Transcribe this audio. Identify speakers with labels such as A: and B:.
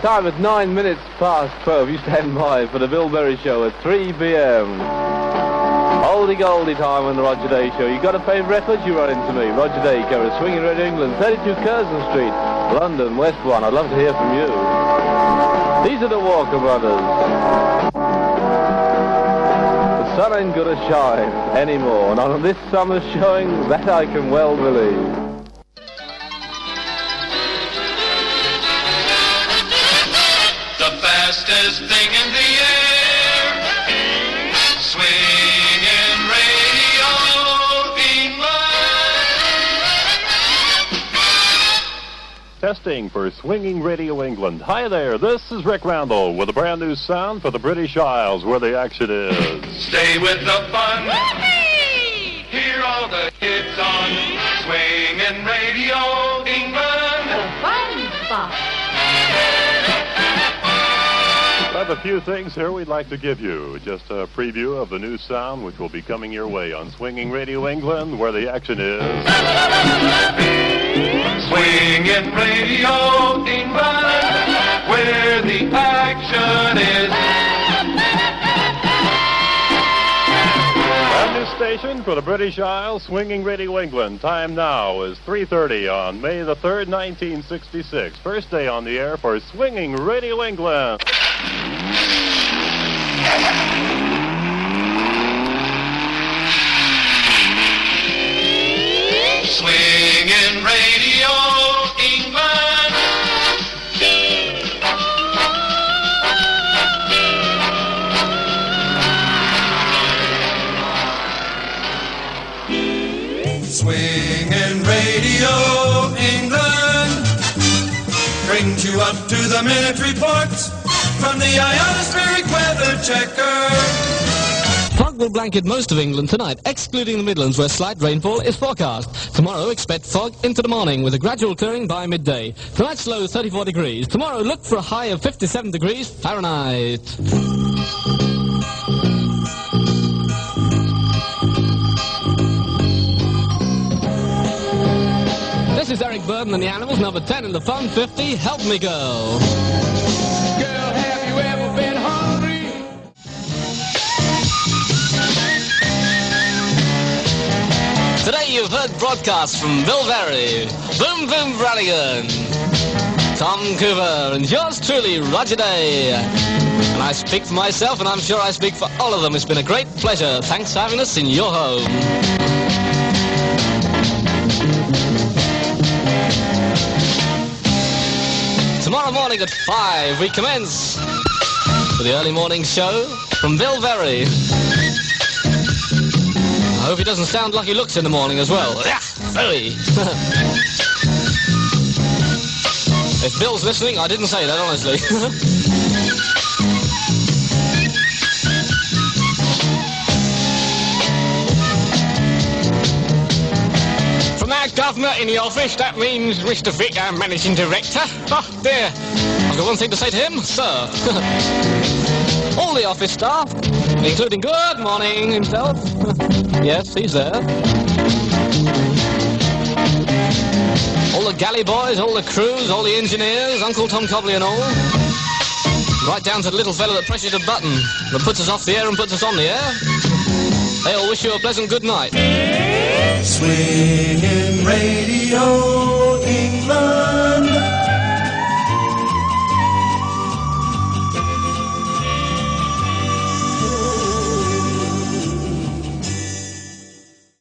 A: time is 9 minutes past 12. You stand by for the Bill Berry Show at 3 p.m. Oldie goldie time on the Roger Day Show. You got a favourite record? You write into me. Roger Day, Carers, Swinging Radio England, 32 Curzon Street, London, West 1. I'd love to hear from you. These are the Walker Brothers. The sun ain't gonna shine anymore, not on this summer's showing, that I can well believe.
B: The fastest thing in the air, swinging radio England.
C: Testing for Swinging Radio England. Hi there, this is Rick Randall with a brand new sound for the British Isles where the action is.
B: Stay with the fun. Whoopee! Hear all the hits on Swinging Radio England.
D: The fun spot.
C: I have a few things here we'd like to give you. Just a preview of the new sound which will be coming your way on Swinging Radio England where the action is.
B: Swinging Radio England, where the action is.
C: Brand new station for the British Isles, Swinging Radio England. Time now is 3:30 on May the 3rd, 1966. First day on the air for Swinging Radio England.
B: Swinging Radio England. Swinging Radio England brings you up to the minute reports from the ionospheric weather checker.
E: Fog will blanket most of England tonight, excluding the Midlands, where slight rainfall is forecast. Tomorrow, expect fog into the morning, with a gradual clearing by midday. Tonight's low, 34 degrees. Tomorrow, look for a high of 57 degrees Fahrenheit. This is Eric Burden and the Animals, number 10 in the Fun 50, Help Me Girl.
F: Girl, have you ever been hungry?
E: Today you've heard broadcasts from Bill Berry, Boom Boom Brannigan, Tom Cooper, and yours truly, Roger Day. And I speak for myself, and I'm sure I speak for all of them. It's been a great pleasure. Thanks for having us in your home. Tomorrow morning at 5, we commence with the early morning show from Bill Berry. I hope he doesn't sound like he looks in the morning as well. Yeah, very. If Bill's listening, I didn't say that, honestly.
F: From our governor in the office, that means Mr. Vic, our managing director. Oh, dear.
E: I've got one thing to say to him, sir. All the office staff, including Good Morning himself. Yes, he's there. All the galley boys, all the crews, all the engineers, Uncle Tom Cobley and all. Right down to the little fella that presses a button that puts us off the air and puts us on the air. They all wish you a pleasant good night.
B: Swinging Radio